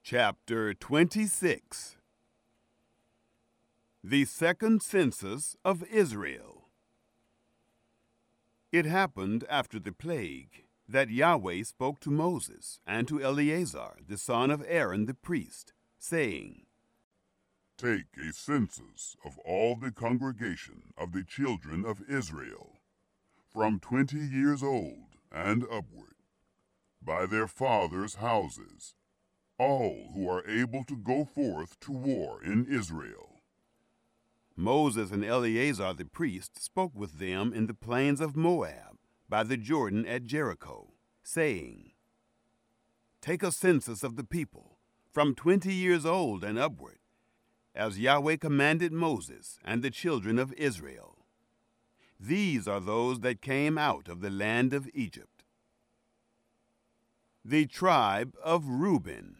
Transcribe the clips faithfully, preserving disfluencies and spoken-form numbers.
Chapter twenty-six. The Second Census of Israel. It happened after the plague that Yahweh spoke to Moses and to Eleazar, the son of Aaron the priest, saying, Take a census of all the congregation of the children of Israel, from twenty years old and upward, by their fathers' houses, all who are able to go forth to war in Israel. Moses and Eleazar the priest spoke with them in the plains of Moab, by the Jordan at Jericho, saying, Take a census of the people, from twenty years old and upward, as Yahweh commanded Moses and the children of Israel. These are those that came out of the land of Egypt. The tribe of Reuben.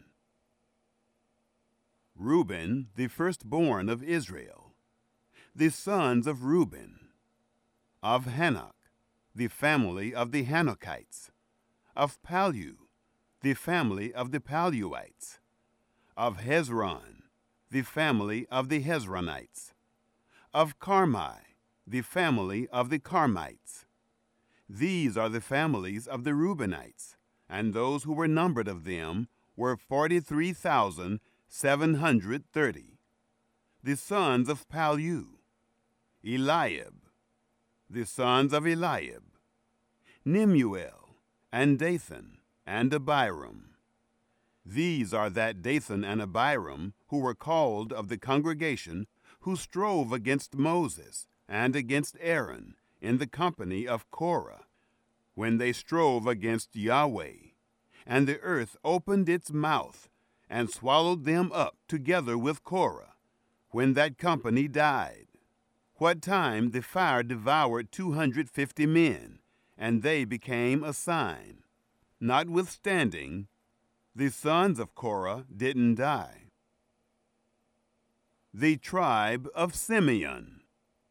Reuben, the firstborn of Israel. The sons of Reuben: of Hanok, the family of the Hanokites; of Pallu, the family of the Palluites; of Hezron, the family of the Hezronites; of Carmi, the family of the Carmites. These are the families of the Reubenites, and those who were numbered of them were forty-three thousand seven hundred thirty. The sons of Pallu: Eliab. The sons of Eliab: Nemuel, and Dathan, and Abiram. These are that Dathan and Abiram who were called of the congregation, who strove against Moses and against Aaron in the company of Korah, when they strove against Yahweh, and the earth opened its mouth and swallowed them up together with Korah, when that company died. What time the fire devoured two hundred fifty men, and they became a sign. Notwithstanding, the sons of Korah didn't die. The tribe of Simeon.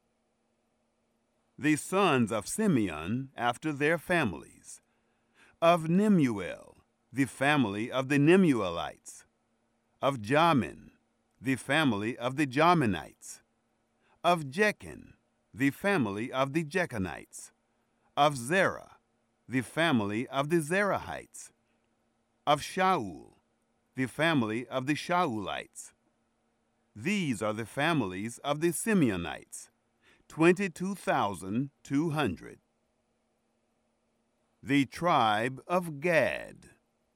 The sons of Simeon after their families: of Nemuel, the family of the Nemuelites; of Jamin, the family of the Jaminites; of Jechan, the family of the Jechanites; of Zerah, the family of the Zerahites; of Shaul, the family of the Shaulites. These are the families of the Simeonites, twenty-two thousand two hundred. The tribe of Gad.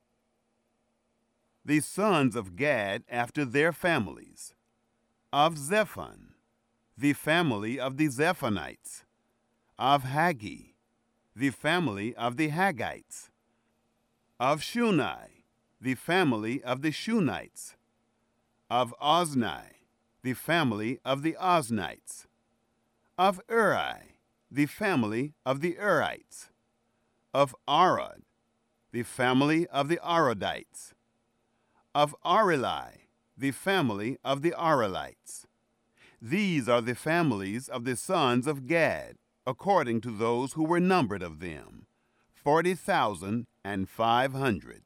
The sons of Gad after their families: of Zephon, the family of the Zephonites; of Haggi, the family of the Haggites; of Shunai, the family of the Shunites; of Ozni, the family of the Oznites; of Uri, the family of the Urites; of Arad, the family of the Aradites; of Areli, the family of the Arelites. These are the families of the sons of Gad, according to those who were numbered of them, forty thousand and five hundred.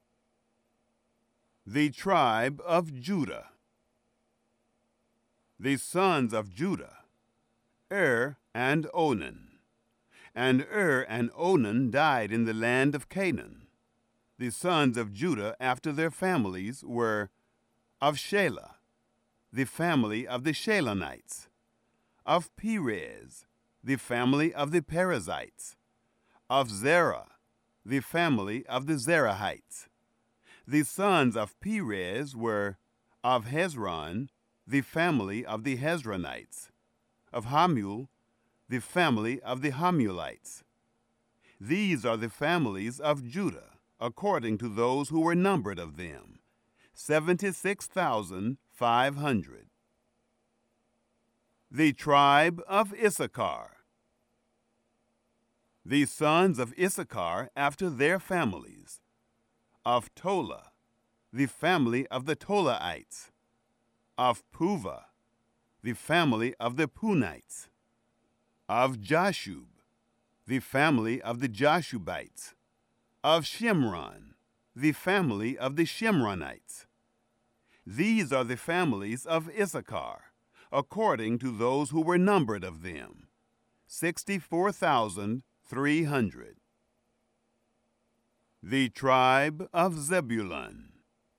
The tribe of Judah. The sons of Judah: Er and Onan. And Er and Onan died in the land of Canaan. The sons of Judah after their families were: of Shelah, the family of the Shelonites; of Perez, the family of the Perizzites; of Zerah, the family of the Zerahites. The sons of Perez were: of Hezron, the family of the Hezronites; of Hamul, the family of the Hamulites. These are the families of Judah, according to those who were numbered of them, seventy-six thousand five hundred. The tribe of Issachar. The sons of Issachar after their families: of Tola, the family of the Tolaites; of Puvah, the family of the Punites; of Jashub, the family of the Jashubites; of Shimron, the family of the Shimronites; These are the families of Issachar, according to those who were numbered of them, sixty-four thousand three hundred. The tribe of Zebulun.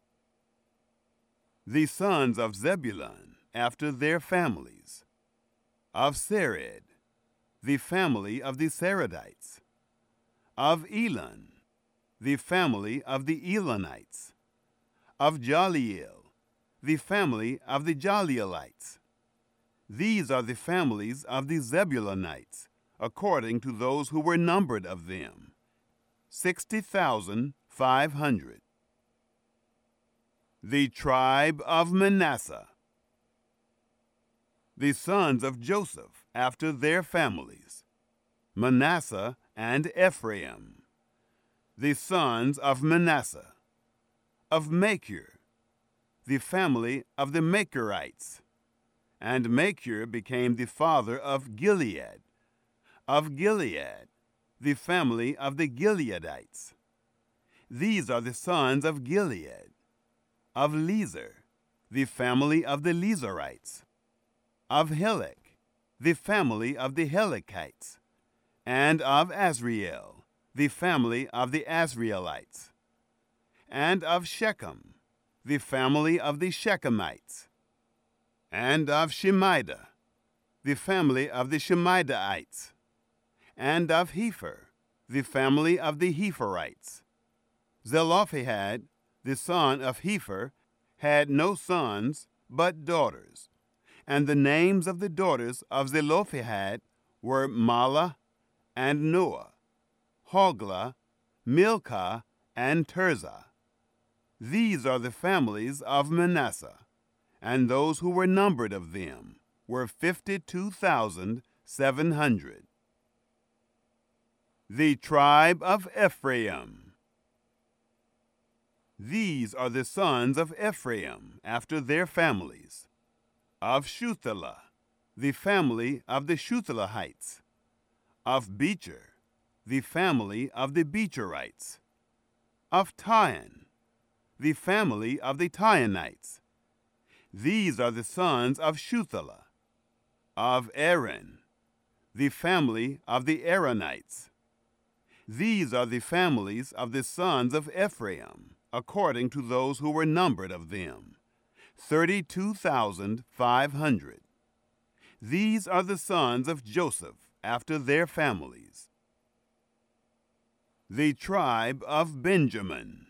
The sons of Zebulun, after their families. Of Sered, the family of the Seredites. Of Elon, the family of the Elonites. Of Jaliel, the family of the Jalielites. These are the families of the Zebulunites, according to those who were numbered of them, sixty thousand five hundred. The tribe of Manasseh. The sons of Joseph, after their families. Manasseh and Ephraim. The sons of Manasseh. Of Machir, the family of the Machirites. And Machir became the father of Gilead. Of Gilead, the family of the Gileadites. These are the sons of Gilead. Of Lezer, the family of the Lezerites. Of Helek, the family of the Helekites. And of Asriel, the family of the Asrielites. And of Shechem, the family of the Shechemites. And of Shemida, the family of the Shemidaites. And of Hepher, the family of the Hepherites. Zelophehad, the son of Hepher, had no sons but daughters. And the names of the daughters of Zelophehad were Mahlah and Noah, Hoglah, Milcah, and Tirzah. These are the families of Manasseh, and those who were numbered of them were fifty-two thousand seven hundred. The tribe of Ephraim. These are the sons of Ephraim, after their families. Of Shuthelah, the family of the Shuthelahites. Of Becher, the family of the Beecherites. Of Tion, the family of the Tionites. These are the sons of Shuthelah. Of Aaron, the family of the Aaronites. These are the families of the sons of Ephraim, according to those who were numbered of them, thirty-two thousand five hundred. These are the sons of Joseph, after their families. The tribe of Benjamin.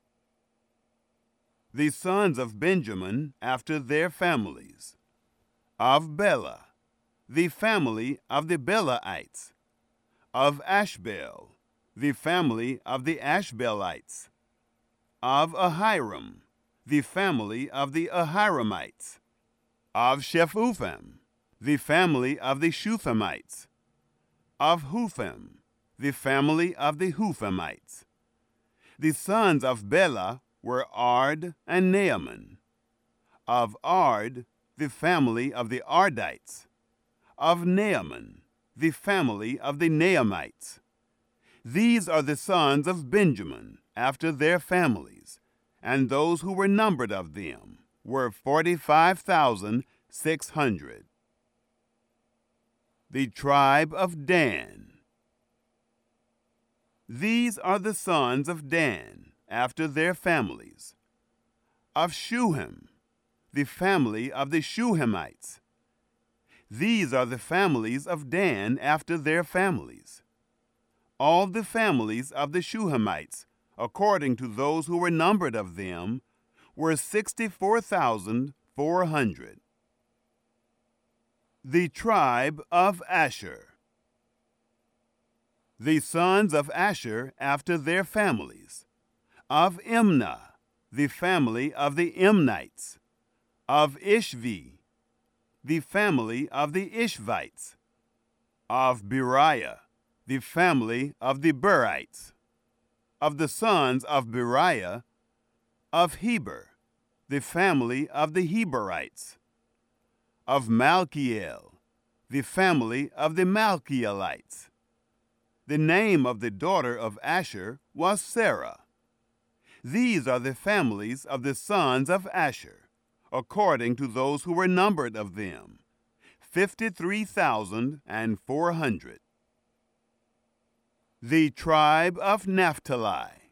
The sons of Benjamin, after their families. Of Bela, the family of the Belaites. Of Ashbel, the family of the Ashbelites. Of Ahiram, the family of the Ahiramites. Of Shephupham, the family of the Shuphamites. Of Hupham, the family of the Huphamites. The sons of Bela were Ard and Naaman. Of Ard, the family of the Ardites. Of Naaman, the family of the Naamites. These are the sons of Benjamin, after their families, and those who were numbered of them were forty-five thousand six hundred. The tribe of Dan. These are the sons of Dan, after their families. Of Shuham, the family of the Shuhamites. These are the families of Dan, after their families. All the families of the Shuhamites, according to those who were numbered of them, were sixty-four thousand four hundred. The tribe of Asher. The sons of Asher, after their families. Of Imnah, the family of the Imnites. Of Ishvi, the family of the Ishvites. Of Beriah, the family of the Berites. Of the sons of Beriah. Of Heber, the family of the Heberites. Of Malchiel, the family of the Malchielites. The name of the daughter of Asher was Sarah. These are the families of the sons of Asher, according to those who were numbered of them, fifty-three thousand and four hundred. The tribe of Naphtali.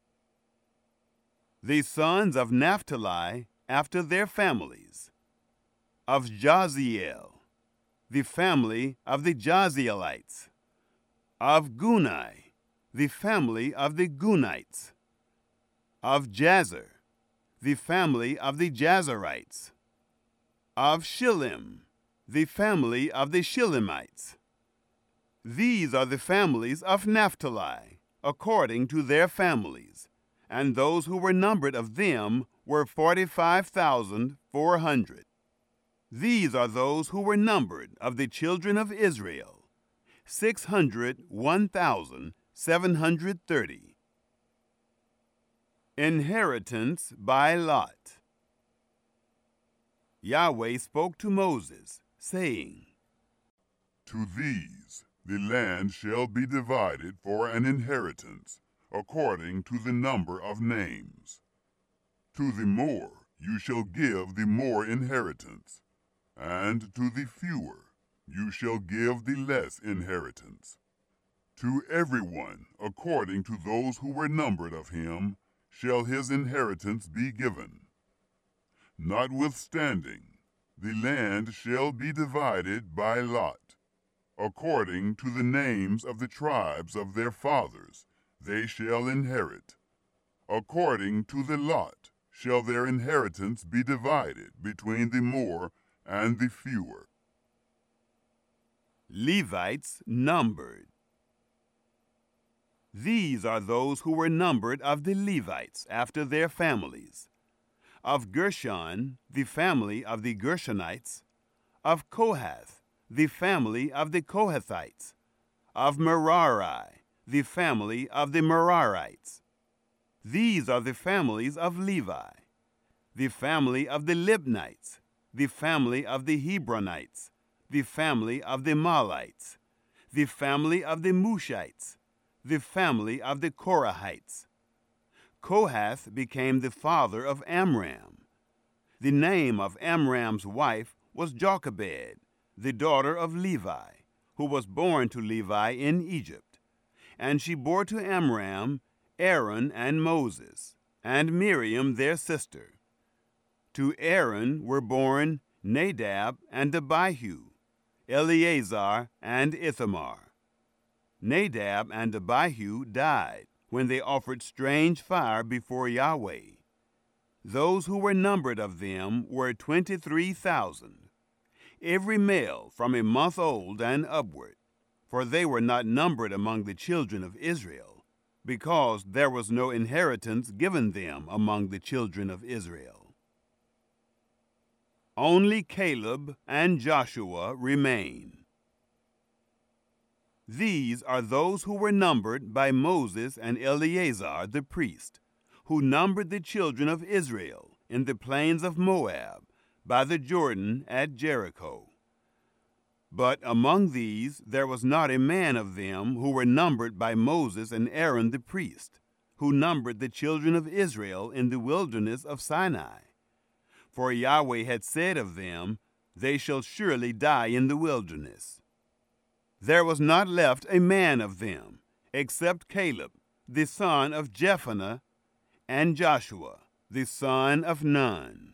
The sons of Naphtali after their families. Of Jaziel, the family of the Jazielites. Of Guni, the family of the Gunites. Of Jazer, the family of the Jazerites. Of Shillim, the family of the Shillimites. These are the families of Naphtali, according to their families, and those who were numbered of them were forty-five thousand four hundred. These are those who were numbered of the children of Israel, six hundred one thousand seven hundred thirty. Inheritance by lot. Yahweh spoke to Moses, saying, To these the land shall be divided for an inheritance, according to the number of names. To the more you shall give the more inheritance, and to the fewer you shall give the less inheritance. To every one according to those who were numbered of him shall his inheritance be given. Notwithstanding, the land shall be divided by lot. According to the names of the tribes of their fathers, they shall inherit. According to the lot shall their inheritance be divided between the more and the fewer. Levites numbered. These are those who were numbered of the Levites after their families. Of Gershon, the family of the Gershonites. Of Kohath, the family of the Kohathites. Of Merari, the family of the Merarites. These are the families of Levi. The family of the Libnites, the family of the Hebronites, the family of the Malites, the family of the Mushites, the family of the Korahites. Kohath became the father of Amram. The name of Amram's wife was Jochebed, the daughter of Levi, who was born to Levi in Egypt. And she bore to Amram Aaron and Moses, and Miriam their sister. To Aaron were born Nadab and Abihu, Eleazar and Ithamar. Nadab and Abihu died when they offered strange fire before Yahweh. Those who were numbered of them were twenty-three thousand, every male from a month old and upward, for they were not numbered among the children of Israel, because there was no inheritance given them among the children of Israel. Only Caleb and Joshua remain. These are those who were numbered by Moses and Eleazar the priest, who numbered the children of Israel in the plains of Moab, by the Jordan at Jericho. But among these there was not a man of them who were numbered by Moses and Aaron the priest, who numbered the children of Israel in the wilderness of Sinai. For Yahweh had said of them, They shall surely die in the wilderness. There was not left a man of them, except Caleb, the son of Jephunneh, and Joshua, the son of Nun.